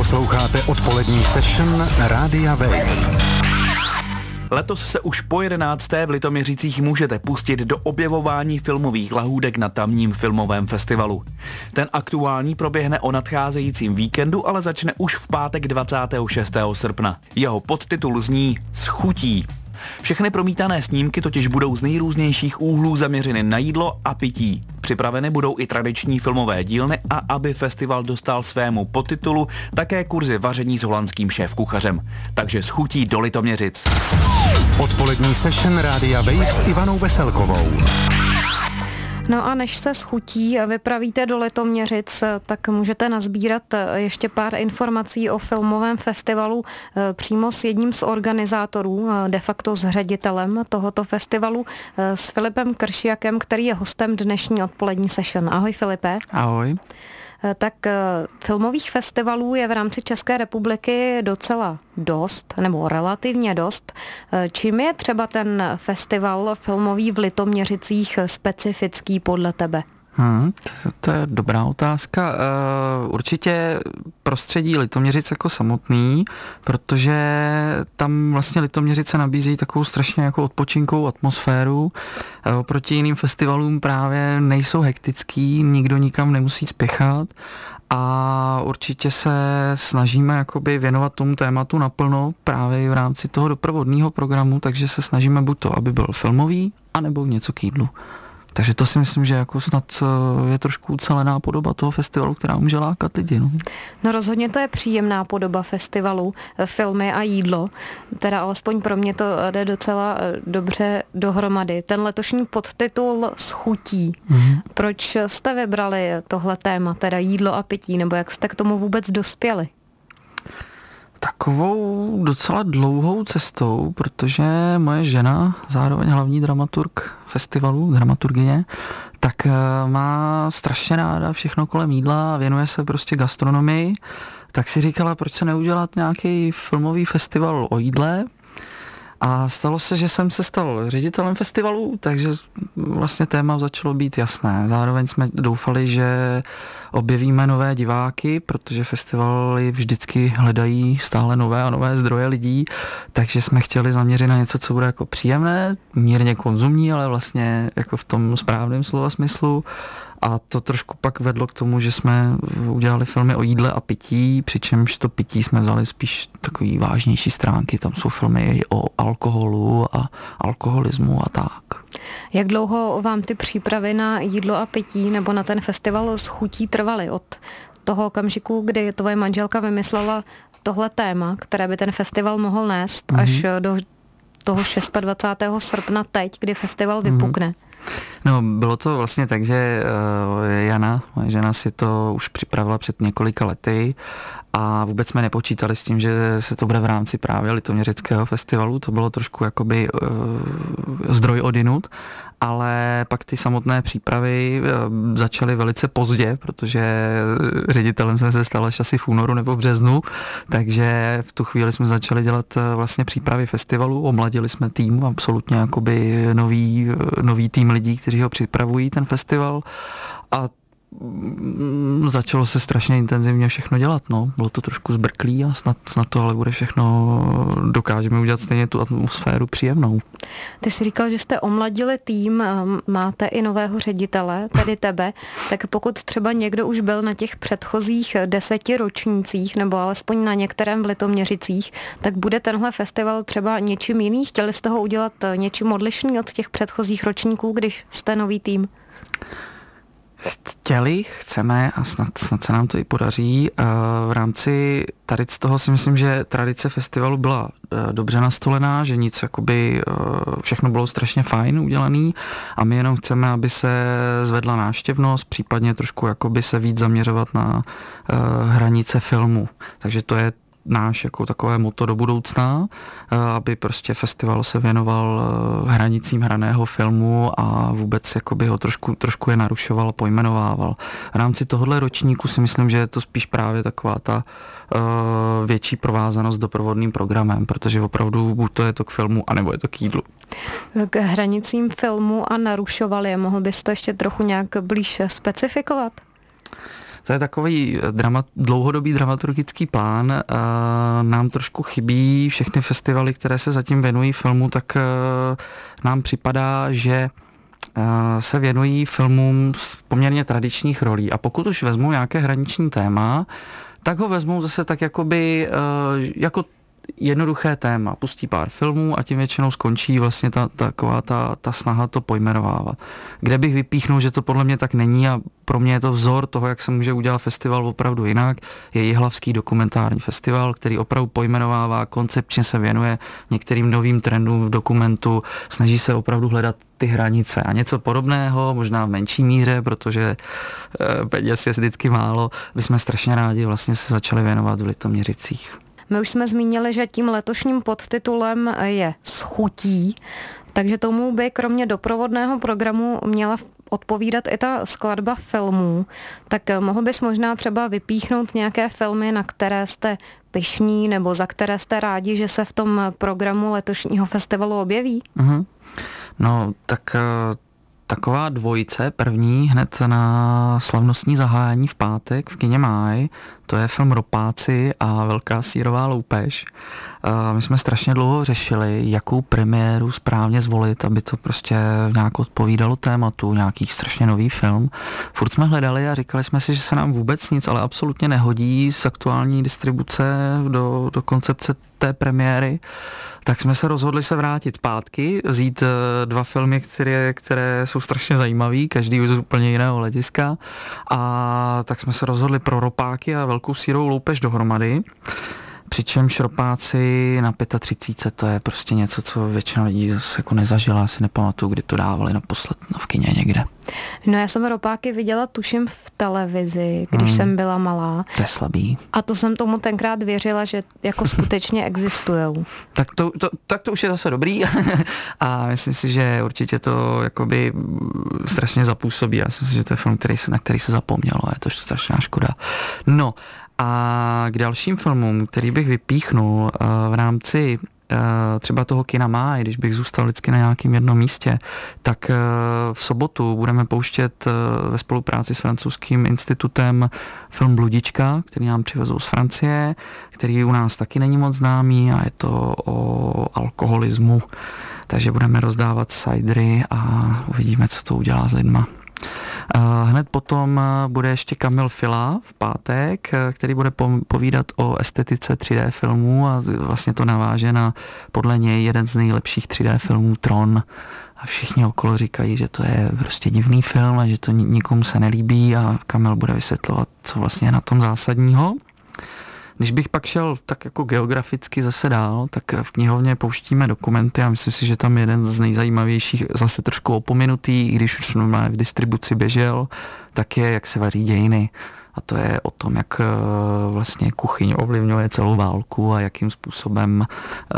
Posloucháte odpolední session Rádia Wave. Letos se už po 11. v Litoměřicích můžete pustit do objevování filmových lahůdek na tamním filmovém festivalu. Ten aktuální proběhne o nadcházejícím víkendu, ale začne už v pátek 26. srpna. Jeho podtitul zní S chutí. Všechny promítané snímky totiž budou z nejrůznějších úhlů zaměřeny na jídlo a pití. Připraveny budou i tradiční filmové dílny a aby festival dostal svému podtitulu, také kurzy vaření s holandským šéfkuchařem. Takže s chutí do Litoměřic. Odpolední session Rádia Wave s Ivanou Veselkovou. No a než se schutí a vypravíte do Litoměřic, tak můžete nazbírat ještě pár informací o filmovém festivalu přímo s jedním z organizátorů, de facto s ředitelem tohoto festivalu, s Filipem Kršiakem, který je hostem dnešní odpolední session. Ahoj Filipe. Ahoj. Tak filmových festivalů je v rámci České republiky docela dost, nebo relativně dost. Čím je třeba ten festival filmový v Litoměřicích specifický podle tebe? To je dobrá otázka. Určitě prostředí Litoměřic jako samotný, protože tam vlastně Litoměřice nabízí takovou strašně jako odpočinkovou atmosféru. Oproti jiným festivalům právě nejsou hektický, nikdo nikam nemusí spěchat a určitě se snažíme jakoby věnovat tomu tématu naplno právě v rámci toho doprovodného programu, takže se snažíme buď to, aby byl filmový, anebo něco k jídlu. Takže to si myslím, že jako snad je trošku ucelená podoba toho festivalu, která může lákat lidi. No rozhodně to je příjemná podoba festivalu, filmy a jídlo. Teda alespoň pro mě to jde docela dobře dohromady. Ten letošní podtitul S chutí. Proč jste vybrali tohle téma, teda jídlo a pití, nebo jak jste k tomu vůbec dospěli? Takovou docela dlouhou cestou, protože moje žena, zároveň hlavní dramaturg festivalu, dramaturgyně, tak má strašně ráda všechno kolem jídla a věnuje se prostě gastronomii, tak si říkala, proč se neudělat nějaký filmový festival o jídle. A stalo se, že jsem se stal ředitelem festivalu, takže vlastně téma začalo být jasné. Zároveň jsme doufali, že objevíme nové diváky, protože festivaly vždycky hledají stále nové a nové zdroje lidí, takže jsme chtěli zaměřit na něco, co bude jako příjemné, mírně konzumní, ale vlastně jako v tom správném slova smyslu. A to trošku pak vedlo k tomu, že jsme udělali filmy o jídle a pití, přičemž to pití jsme vzali spíš takový vážnější stránky. Tam jsou filmy o alkoholu a alkoholismu a tak. Jak dlouho vám ty přípravy na jídlo a pití nebo na ten festival S chutí trvaly? Od toho okamžiku, kdy tvoje manželka vymyslela tohle téma, které by ten festival mohl nést, až do toho 26. srpna teď, kdy festival vypukne? No, bylo to vlastně tak, že Jana, moje žena, si to už připravila před několika lety a vůbec jsme nepočítali s tím, že se to bude v rámci právě Litoměřického festivalu. To bylo trošku jakoby zdroj odinut, ale pak ty samotné přípravy začaly velice pozdě, protože ředitelem jsem se stal až asi v únoru nebo v březnu, takže v tu chvíli jsme začali dělat vlastně přípravy festivalu, omladili jsme tým, absolutně jakoby nový tým lidí, kteří ho připravují, ten festival, a začalo se strašně intenzivně všechno dělat, no. Bylo to trošku zbrklý a snad to ale bude všechno, dokážeme udělat stejně tu atmosféru příjemnou. Ty jsi říkal, že jste omladili tým, máte i nového ředitele, tedy tebe, tak pokud třeba někdo už byl na těch předchozích 10 ročnících nebo alespoň na některém v Litoměřicích, tak bude tenhle festival třeba něčím jiný? Chtěli jste ho udělat něčím odlišný od těch předchozích ročníků, když jste nový tým? Chceme a snad se nám to i podaří. V rámci tady z toho si myslím, že tradice festivalu byla dobře nastolená, že nic jakoby, všechno bylo strašně fajn udělaný a my jenom chceme, aby se zvedla návštěvnost, případně trošku jakoby se víc zaměřovat na hranice filmu. Takže to je náš jako takové motto do budoucna, aby prostě festival se věnoval hranicím hraného filmu a vůbec jakoby ho trošku je narušoval a pojmenovával. V rámci tohohle ročníku si myslím, že je to spíš právě taková ta větší provázanost s doprovodným programem, protože opravdu buď to je to k filmu, anebo je to k jídlu. K hranicím filmu a narušoval je. Mohl bys to ještě trochu nějak blíž specifikovat? To je takový dlouhodobý dramaturgický plán. Nám trošku chybí všechny festivaly, které se zatím věnují filmu, tak nám připadá, že se věnují filmům z poměrně tradičních rolí. A pokud už vezmou nějaké hraniční téma, tak ho vezmou zase tak jakoby jako jednoduché téma. Pustí pár filmů a tím většinou skončí vlastně ta snaha to pojmenovávat. Kde bych vypíchnul, že to podle mě tak není a pro mě je to vzor toho, jak se může udělat festival opravdu jinak, je Jihlavský dokumentární festival, který opravdu pojmenovává, koncepčně se věnuje některým novým trendům v dokumentu, snaží se opravdu hledat ty hranice a něco podobného, možná v menší míře, protože peněz je vždycky málo, bychom strašně rádi vlastně se začali věnovat v Litoměřicích. My už jsme zmínili, že tím letošním podtitulem je S chutí, takže tomu by kromě doprovodného programu měla odpovídat i ta skladba filmů. Tak mohl bys možná třeba vypíchnout nějaké filmy, na které jste pyšní nebo za které jste rádi, že se v tom programu letošního festivalu objeví? No, tak taková dvojice, první hned na slavnostní zahájení v pátek v kině Máj, to je film Ropáci a Velká sýrová loupež. My jsme strašně dlouho řešili, jakou premiéru správně zvolit, aby to prostě nějak odpovídalo tématu, nějaký strašně nový film. Furt jsme hledali a říkali jsme si, že se nám vůbec nic, ale absolutně nehodí z aktuální distribuce do koncepce té premiéry. Tak jsme se rozhodli se vrátit zpátky, vzít dva filmy, které jsou strašně zajímavý, každý z úplně jiného hlediska. A tak jsme se rozhodli pro Ropáky a Velkou sýrovou loupež dohromady. Přičemž Ropáci na 35, to je prostě něco, co většina lidí zase jako nezažila, asi nepamatuju, kdy to dávali naposled v kině někde. No já jsem Ropáky viděla tuším v televizi, když jsem byla malá. To je slabý. A to jsem tomu tenkrát věřila, že jako skutečně existujou. Tak to už je zase dobrý a myslím si, že určitě to jakoby strašně zapůsobí. Já myslím si, že to je film, na který se zapomnělo a je to strašná škoda. No a k dalším filmům, který bych vypíchnul v rámci třeba toho kina Máj, když bych zůstal vždycky na nějakém jednom místě, tak v sobotu budeme pouštět ve spolupráci s francouzským institutem film Bludička, který nám přivezou z Francie, který u nás taky není moc známý a je to o alkoholismu, takže budeme rozdávat cidery a uvidíme, co to udělá s lidma. Hned potom bude ještě Kamil Fila v pátek, který bude povídat o estetice 3D filmů a vlastně to naváže na podle něj jeden z nejlepších 3D filmů Tron. A všichni okolo říkají, že to je prostě divný film a že to nikomu se nelíbí a Kamil bude vysvětlovat, co vlastně je na tom zásadního. Když bych pak šel tak jako geograficky zase dál, tak v knihovně pouštíme dokumenty a myslím si, že tam jeden z nejzajímavějších, zase trošku opominutý, i když už normálně v distribuci běžel, tak je Jak se vaří dějiny. A to je o tom, jak vlastně kuchyň ovlivňuje celou válku a jakým způsobem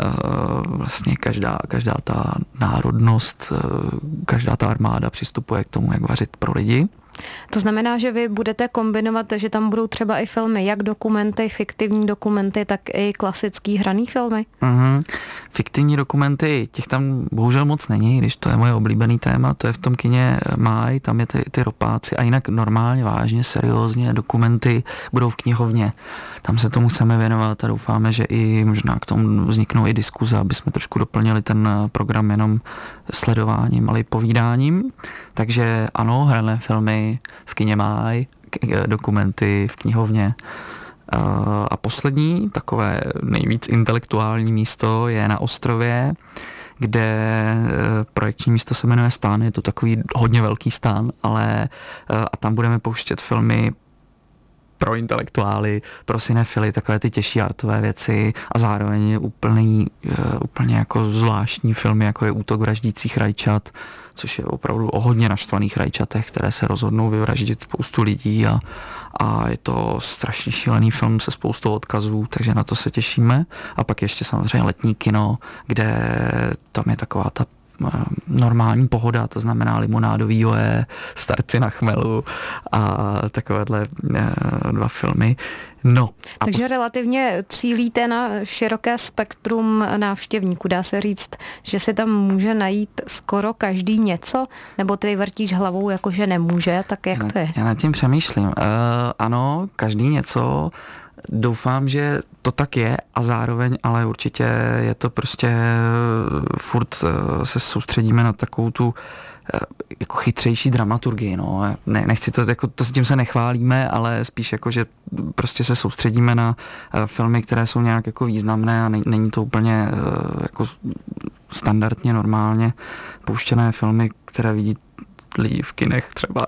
vlastně každá ta národnost, každá ta armáda přistupuje k tomu, jak vařit pro lidi. To znamená, že vy budete kombinovat, že tam budou třeba i filmy, jak dokumenty, fiktivní dokumenty, tak i klasický hraný filmy? Fiktivní dokumenty, těch tam bohužel moc není, když to je moje oblíbený téma, to je v tom kině Máj, tam je ty Ropáci a jinak normálně, vážně, seriózně dokumenty budou v knihovně. Tam se tomu chceme věnovat a doufáme, že i možná k tomu vzniknou i diskuze, aby jsme trošku doplnili ten program jenom sledováním, ale i povídáním. Takže ano, hrané filmy v kině Máj, dokumenty v knihovně. A poslední, takové nejvíc intelektuální místo je na Ostrově, kde projekční místo se jmenuje Stán, je to takový hodně velký stán, ale a tam budeme pouštět filmy pro intelektuály, pro cinefily, takové ty těžší artové věci a zároveň úplně jako zvláštní filmy, jako je Útok vraždících rajčat, což je opravdu o hodně naštvaných rajčatech, které se rozhodnou vyvraždit spoustu lidí a je to strašně šílený film se spoustou odkazů, takže na to se těšíme. A pak ještě samozřejmě letní kino, kde tam je taková ta normální pohoda, to znamená limonádový joje, Starci na chmelu a takovéhle 2 filmy. No. Takže relativně cílíte na široké spektrum návštěvníků. Dá se říct, že si tam může najít skoro každý něco? Nebo ty vrtíš hlavou, jakože nemůže? Tak jak to je? Já nad tím přemýšlím. Ano, každý něco. Doufám, že to tak je a zároveň, ale určitě je to prostě furt se soustředíme na takovou tu jako chytřejší dramaturgii, no. Nechci to, jako to s tím se nechválíme, ale spíš jako, že prostě se soustředíme na filmy, které jsou nějak jako významné a není to úplně jako standardně, normálně pouštěné filmy, které vidí lidi v kinech třeba.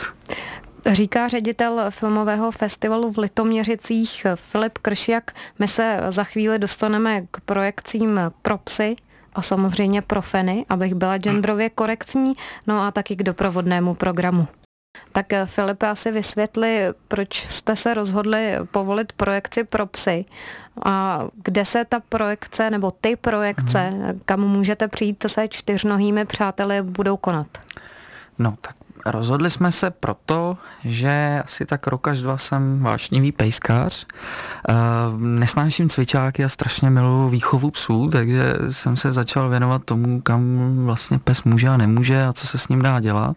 Říká ředitel filmového festivalu v Litoměřicích Filip Kršiak. My se za chvíli dostaneme k projekcím pro psy a samozřejmě pro feny, abych byla genderově korektní, no a taky k doprovodnému programu. Tak Filipe, asi vysvětli, proč jste se rozhodli povolit projekci pro psy a kde se ta projekce nebo ty projekce, kam můžete přijít se 4nohými přáteli, budou konat? No tak rozhodli jsme se proto, že asi tak rok až 2 jsem vášnivý pejskař. Nesnáším cvičáky a strašně miluji výchovu psů, takže jsem se začal věnovat tomu, kam vlastně pes může a nemůže a co se s ním dá dělat.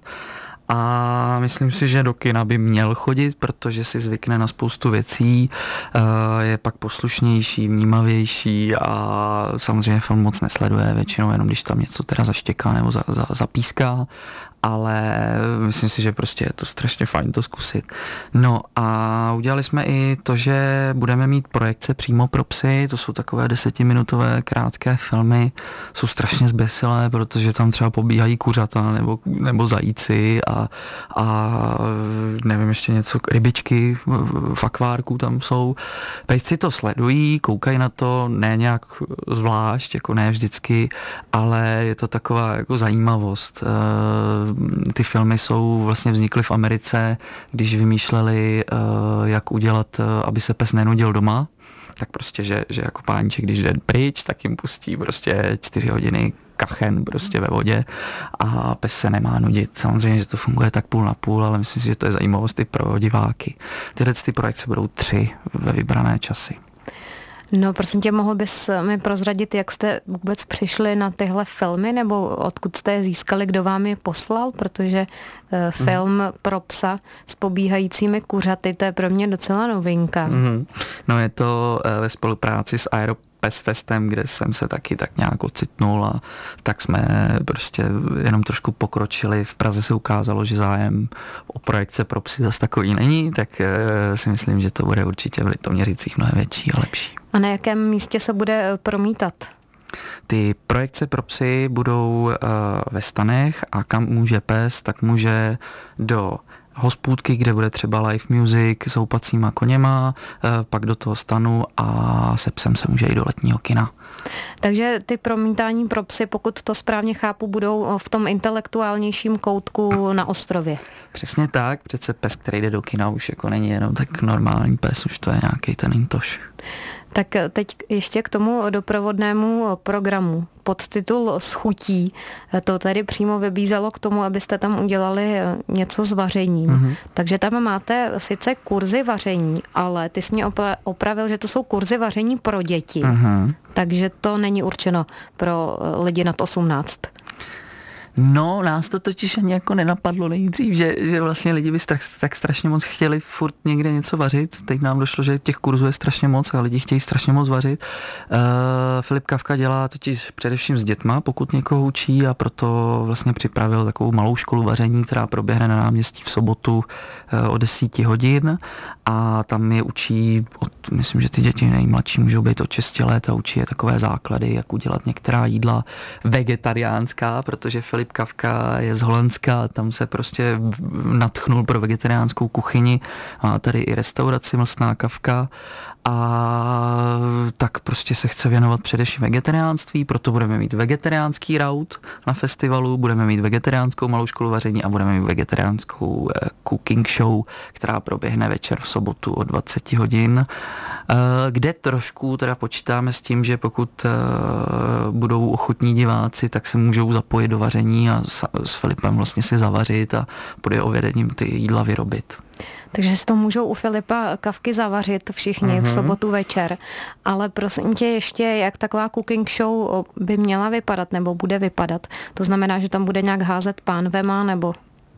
A myslím si, že do kina by měl chodit, protože si zvykne na spoustu věcí, je pak poslušnější, vnímavější a samozřejmě film moc nesleduje, většinou jenom když tam něco teda zaštěká nebo zapíská, ale myslím si, že prostě je to strašně fajn to zkusit. No a udělali jsme i to, že budeme mít projekce přímo pro psy, to jsou takové 10minutové krátké filmy, jsou strašně zběsilé, protože tam třeba pobíhají kuřata nebo zajíci a nevím, ještě něco, rybičky v akvárku tam jsou. Pejsci to sledují, koukají na to, ne nějak zvlášť, jako ne vždycky, ale je to taková jako zajímavost. Ty filmy vlastně vznikly v Americe, když vymýšleli, jak udělat, aby se pes nenudil doma, tak prostě, že jako páníček, když jde pryč, tak jim pustí prostě 4 hodiny kachen prostě ve vodě a pes se nemá nudit. Samozřejmě, že to funguje tak půl na půl, ale myslím si, že to je zajímavost i pro diváky. Tyhle projekce budou 3 ve vybrané časy. No, prosím tě, mohl bys mi prozradit, jak jste vůbec přišli na tyhle filmy, nebo odkud jste je získali, kdo vám je poslal, protože film pro psa s pobíhajícími kuřaty, to je pro mě docela novinka. No, je to ve spolupráci s Pesfestem, kde jsem se taky tak nějak ocitnul a tak jsme prostě jenom trošku pokročili. V Praze se ukázalo, že zájem o projekce pro psy zase takový není, tak si myslím, že to bude určitě v Litoměřicích mnohem větší a lepší. A na jakém místě se bude promítat? Ty projekce pro psy budou ve stanech a kam může pes, tak může do hospůdky, kde bude třeba live music s houpacíma koněma, pak do toho stanu a se psem se může jít do letního kina. Takže ty promítání pro psy, pokud to správně chápu, budou v tom intelektuálnějším koutku na ostrově. Přesně tak, přece pes, který jde do kina, už jako není jenom tak normální pes, už to je nějaký ten intoš. Tak teď ještě k tomu doprovodnému programu. Podtitul S chutí. To tady přímo vybízelo k tomu, abyste tam udělali něco s vařením. Takže tam máte sice kurzy vaření, ale ty jsi mě opravil, že to jsou kurzy vaření pro děti. Takže to není určeno pro lidi nad 18. No, nás to totiž ani jako nenapadlo nejdřív, že vlastně lidi by tak strašně moc chtěli furt někde něco vařit. Teď nám došlo, že těch kurzů je strašně moc a lidi chtějí strašně moc vařit. Filip Kafka dělá totiž především s dětma, pokud někoho učí, a proto vlastně připravil takovou malou školu vaření, která proběhne na náměstí v sobotu o 10 hodin a tam je učí, myslím, že ty děti nejmladší můžou být od 6 let a učí je takové základy, jak udělat některá jídla vegetariánská, protože Filip Kafka je z Holandska, tam se prostě nadchnul pro vegetariánskou kuchyni, má tady i restauraci Mlsná Kafka a tak prostě se chce věnovat především vegetariánství, proto budeme mít vegetariánský raut na festivalu, budeme mít vegetariánskou malou školu vaření a budeme mít vegetariánskou cooking show, která proběhne večer v sobotu o 20 hodin kde trošku teda počítáme s tím, že pokud budou ochotní diváci, tak se můžou zapojit do vaření a s Filipem vlastně si zavařit a pod jeho vedením ty jídla vyrobit. Takže si to můžou u Filipa Kafky zavařit všichni v sobotu večer. Ale prosím tě ještě, jak taková cooking show by měla vypadat nebo bude vypadat? To znamená, že tam bude nějak házet pánvema nebo...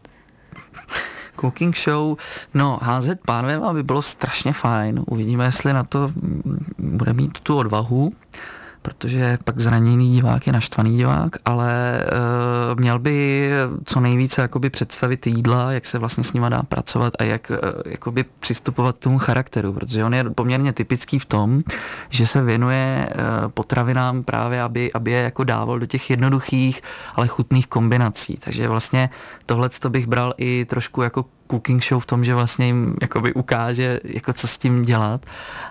Cooking show, no házet pánvema by bylo strašně fajn. Uvidíme, jestli na to bude mít tu odvahu, protože pak zraněný divák je naštvaný divák, ale měl by co nejvíce jakoby představit jídla, jak se vlastně s nima dá pracovat a jak jakoby přistupovat k tomu charakteru, protože on je poměrně typický v tom, že se věnuje potravinám právě, aby je jako dával do těch jednoduchých, ale chutných kombinací. Takže vlastně tohleto bych bral i trošku jako cooking show v tom, že vlastně jim jakoby ukáže, jako co s tím dělat,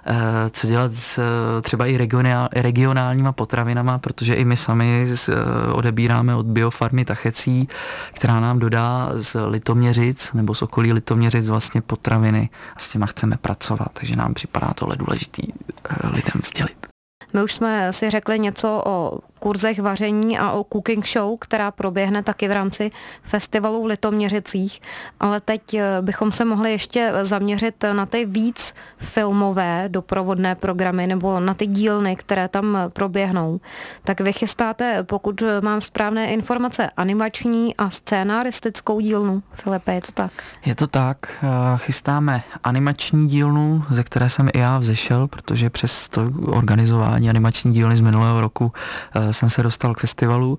co dělat s třeba i regionálníma potravinama, protože i my sami odebíráme od biofarmy Tachecí, která nám dodá z Litoměřic nebo z okolí Litoměřic vlastně potraviny a s těma chceme pracovat, takže nám připadá tohle důležitý lidem sdělit. My už jsme si řekli něco o kurzech vaření a o cooking show, která proběhne taky v rámci festivalu v Litoměřicích, ale teď bychom se mohli ještě zaměřit na ty víc filmové doprovodné programy nebo na ty dílny, které tam proběhnou. Tak vy chystáte, pokud mám správné informace, animační a scénaristickou dílnu. Filipe, je to tak? Je to tak. Chystáme animační dílnu, ze které jsem i já vzešel, protože přes to organizování animační dílny z minulého roku jsem se dostal k festivalu.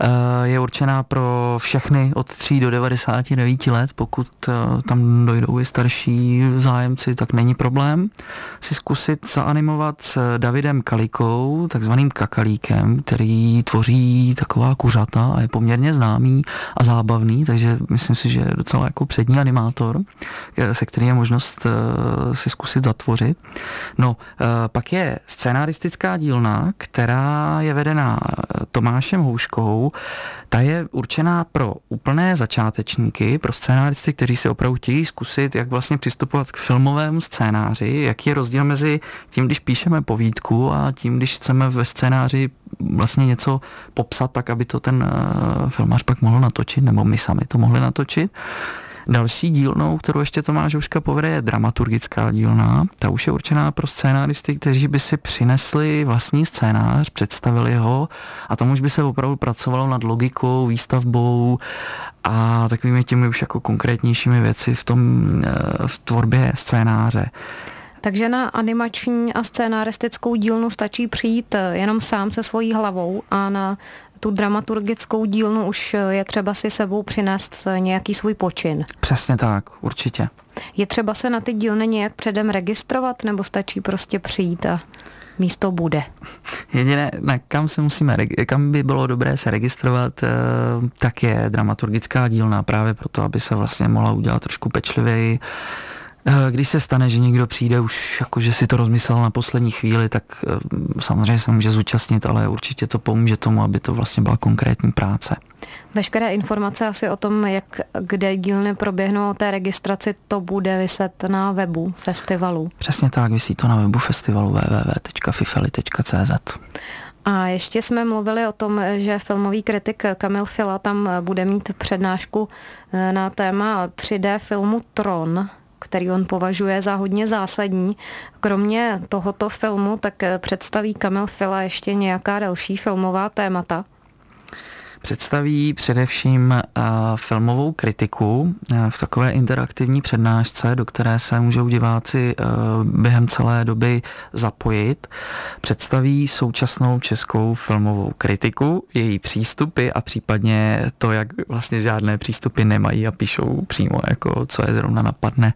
Je určená pro všechny od 3 do 99 let. Pokud tam dojdou i starší zájemci, tak není problém si zkusit zaanimovat s Davidem Kalikou, takzvaným Kakalíkem, který tvoří taková kuřata a je poměrně známý a zábavný, takže myslím si, že je docela jako přední animátor, se kterým je možnost si zkusit zatvořit. No, pak je scénaristická dílna, která je vedená Tomášem Houškou. Ta je určená pro úplné začátečníky, pro scénáristy, kteří se opravdu chtějí zkusit, jak vlastně přistupovat k filmovému scénáři, jaký je rozdíl mezi tím, když píšeme povídku a tím, když chceme ve scénáři vlastně něco popsat tak, aby to ten filmař pak mohl natočit, nebo my sami to mohli natočit. Další dílnou, kterou ještě Tomáš Houška povede, je dramaturgická dílna. Ta už je určená pro scénáristy, kteří by si přinesli vlastní scénář, představili ho a tam už by se opravdu pracovalo nad logikou, výstavbou a takovými těmi už jako konkrétnějšími věci v tvorbě scénáře. Takže na animační a scénaristickou dílnu stačí přijít jenom sám se svojí hlavou a na tu dramaturgickou dílnu už je třeba si sebou přinést nějaký svůj počin. Přesně tak, určitě. Je třeba se na ty dílny nějak předem registrovat, nebo stačí prostě přijít a místo bude? Jediné, kam by bylo dobré se registrovat, tak je dramaturgická dílna právě proto, aby se vlastně mohla udělat trošku pečlivěji. Když se stane, že někdo přijde už jakože si to rozmyslel na poslední chvíli, tak samozřejmě se může zúčastnit, ale určitě to pomůže tomu, aby to vlastně byla konkrétní práce. Veškeré informace asi o tom, kde dílny proběhnou, o té registraci, to bude viset na webu festivalu. Přesně tak, visí to na webu festivalu www.fifeli.cz. A ještě jsme mluvili o tom, že filmový kritik Kamil Fila tam bude mít přednášku na téma 3D filmu Tron, který on považuje za hodně zásadní. Kromě tohoto filmu tak představí Kamil Fila ještě nějaká další filmová témata. Představí především filmovou kritiku v takové interaktivní přednášce, do které se můžou diváci během celé doby zapojit. Představí současnou českou filmovou kritiku, její přístupy a případně to, jak vlastně žádné přístupy nemají a píšou přímo, jako co je zrovna napadne.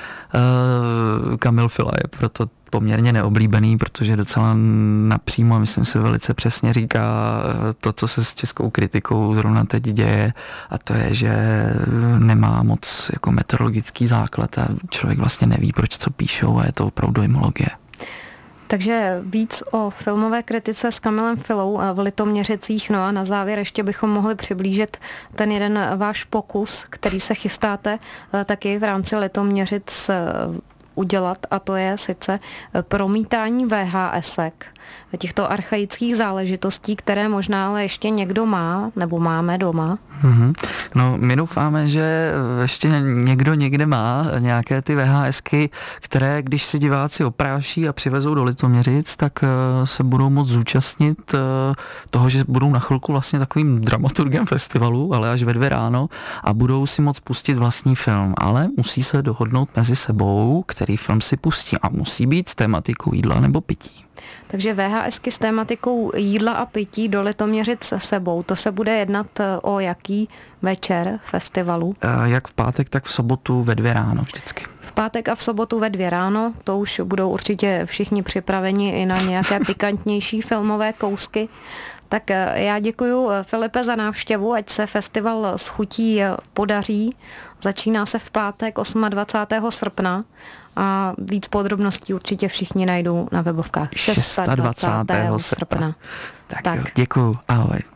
Kamil Fila je proto poměrně neoblíbený, protože docela napřímo, myslím si, velice přesně říká to, co se s českou kritikou zrovna teď děje, a to je, že nemá moc jako meteorologický základ a člověk vlastně neví, proč co píšou, a je to opravdu dojmologie. Takže víc o filmové kritice s Kamilem Filou v Litoměřicích. No a na závěr ještě bychom mohli přiblížit ten jeden váš pokus, který se chystáte taky v rámci Litoměřic udělat, a to je sice promítání VHSek, těchto archaických záležitostí, které možná ale ještě někdo má, nebo máme doma. No, my doufáme, že ještě někdo někde má nějaké ty VHSky, které, když si diváci opráší a přivezou do Litoměřic, tak se budou moct zúčastnit toho, že budou na chvilku vlastně takovým dramaturgem festivalu, ale až ve 2 ráno, a budou si moct pustit vlastní film, ale musí se dohodnout mezi sebou, který film si pustí, a musí být s tématikou jídla nebo pití. Takže VHSky s tématikou jídla a pití do Litoměřic se sebou. To se bude jednat o jaký večer festivalu? Jak v pátek, tak v sobotu ve 2 ráno vždycky. V pátek a v sobotu ve 2 ráno, to už budou určitě všichni připraveni i na nějaké pikantnější filmové kousky. Tak já děkuju, Filipe, za návštěvu, ať se festival s chutí podaří. Začíná se v pátek 28. srpna a víc podrobností určitě všichni najdou na webovkách 26. srpna. Tak. Jo, děkuju, ahoj.